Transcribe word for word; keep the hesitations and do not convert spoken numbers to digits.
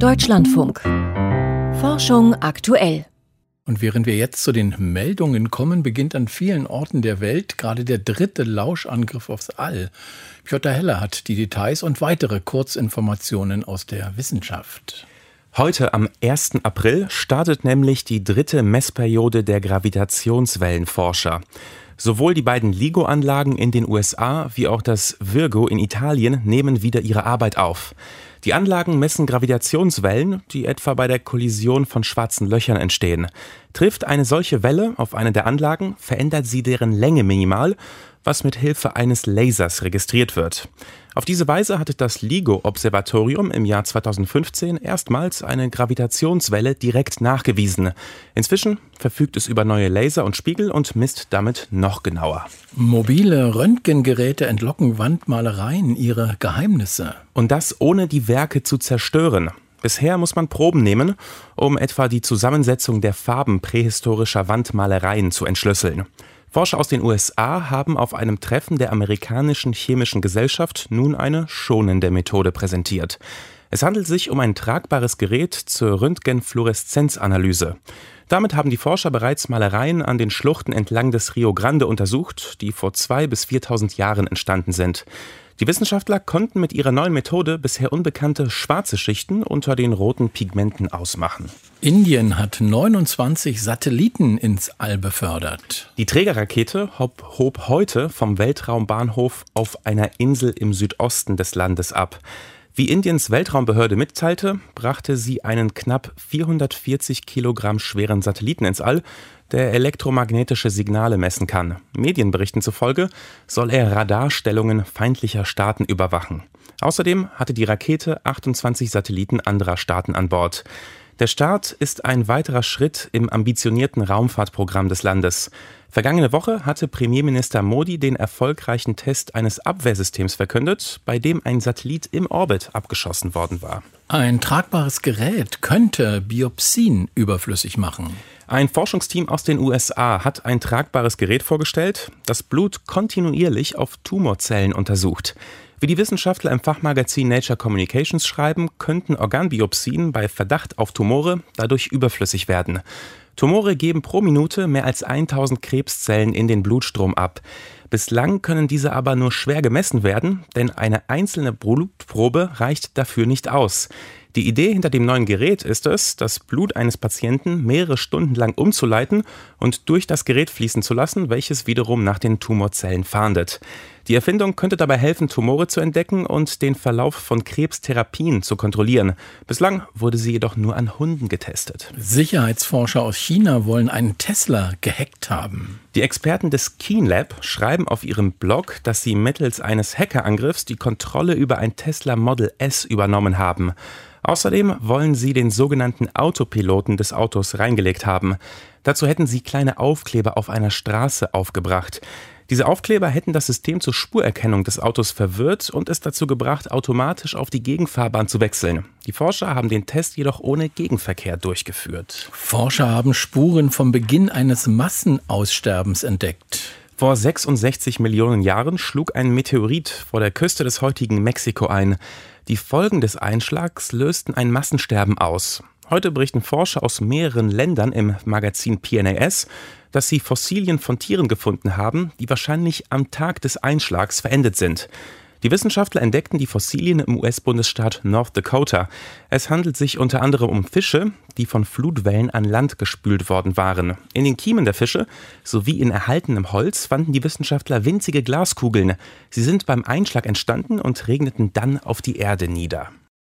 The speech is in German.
Deutschlandfunk. Forschung aktuell. Und während wir jetzt zu den Meldungen kommen, beginnt an vielen Orten der Welt gerade der dritte Lauschangriff aufs All. Piotr Heller hat die Details und weitere Kurzinformationen aus der Wissenschaft. Heute am ersten April startet nämlich die dritte Messperiode der Gravitationswellenforscher. Sowohl die beiden LIGO-Anlagen in den U S A wie auch das Virgo in Italien nehmen wieder ihre Arbeit auf. Die Anlagen messen Gravitationswellen, die etwa bei der Kollision von schwarzen Löchern entstehen. Trifft eine solche Welle auf eine der Anlagen, verändert sie deren Länge minimal, was mit Hilfe eines Lasers registriert wird. Auf diese Weise hatte das LIGO-Observatorium im Jahr zweitausendfünfzehn erstmals eine Gravitationswelle direkt nachgewiesen. Inzwischen verfügt es über neue Laser und Spiegel und misst damit noch genauer. Mobile Röntgengeräte entlocken Wandmalereien ihre Geheimnisse. Und das ohne die Werke zu zerstören. Bisher muss man Proben nehmen, um etwa die Zusammensetzung der Farben prähistorischer Wandmalereien zu entschlüsseln. Forscher aus den U S A haben auf einem Treffen der amerikanischen chemischen Gesellschaft nun eine schonende Methode präsentiert. Es handelt sich um ein tragbares Gerät zur Röntgenfluoreszenzanalyse. Damit haben die Forscher bereits Malereien an den Schluchten entlang des Rio Grande untersucht, die vor zweitausend bis viertausend Jahren entstanden sind. Die Wissenschaftler konnten mit ihrer neuen Methode bisher unbekannte schwarze Schichten unter den roten Pigmenten ausmachen. Indien hat neunundzwanzig Satelliten ins All befördert. Die Trägerrakete hob, hob heute vom Weltraumbahnhof auf einer Insel im Südosten des Landes ab. Wie Indiens Weltraumbehörde mitteilte, brachte sie einen knapp vierhundertvierzig Kilogramm schweren Satelliten ins All, der elektromagnetische Signale messen kann. Medienberichten zufolge soll er Radarstellungen feindlicher Staaten überwachen. Außerdem hatte die Rakete achtundzwanzig Satelliten anderer Staaten an Bord. Der Start ist ein weiterer Schritt im ambitionierten Raumfahrtprogramm des Landes. Vergangene Woche hatte Premierminister Modi den erfolgreichen Test eines Abwehrsystems verkündet, bei dem ein Satellit im Orbit abgeschossen worden war. Ein tragbares Gerät könnte Biopsien überflüssig machen. Ein Forschungsteam aus den U S A hat ein tragbares Gerät vorgestellt, das Blut kontinuierlich auf Tumorzellen untersucht. Wie die Wissenschaftler im Fachmagazin Nature Communications schreiben, könnten Organbiopsien bei Verdacht auf Tumore dadurch überflüssig werden. Tumore geben pro Minute mehr als tausend Krebszellen in den Blutstrom ab. Bislang können diese aber nur schwer gemessen werden, denn eine einzelne Blutprobe reicht dafür nicht aus. Die Idee hinter dem neuen Gerät ist es, das Blut eines Patienten mehrere Stunden lang umzuleiten und durch das Gerät fließen zu lassen, welches wiederum nach den Tumorzellen fahndet. Die Erfindung könnte dabei helfen, Tumore zu entdecken und den Verlauf von Krebstherapien zu kontrollieren. Bislang wurde sie jedoch nur an Hunden getestet. Sicherheitsforscher aus China wollen einen Tesla gehackt haben. Die Experten des Keen Lab schreiben auf ihrem Blog, dass sie mittels eines Hackerangriffs die Kontrolle über ein Tesla Model S übernommen haben. Außerdem wollen sie den sogenannten Autopiloten des Autos reingelegt haben. Dazu hätten sie kleine Aufkleber auf einer Straße aufgebracht. Diese Aufkleber hätten das System zur Spurerkennung des Autos verwirrt und es dazu gebracht, automatisch auf die Gegenfahrbahn zu wechseln. Die Forscher haben den Test jedoch ohne Gegenverkehr durchgeführt. Forscher haben Spuren vom Beginn eines Massenaussterbens entdeckt. Vor sechsundsechzig Millionen Jahren schlug ein Meteorit vor der Küste des heutigen Mexiko ein. Die Folgen des Einschlags lösten ein Massensterben aus. Heute berichten Forscher aus mehreren Ländern im Magazin P N A S, dass sie Fossilien von Tieren gefunden haben, die wahrscheinlich am Tag des Einschlags verendet sind. Die Wissenschaftler entdeckten die Fossilien im U S-Bundesstaat North Dakota. Es handelt sich unter anderem um Fische, die von Flutwellen an Land gespült worden waren. In den Kiemen der Fische sowie in erhaltenem Holz fanden die Wissenschaftler winzige Glaskugeln. Sie sind beim Einschlag entstanden und regneten dann auf die Erde nieder.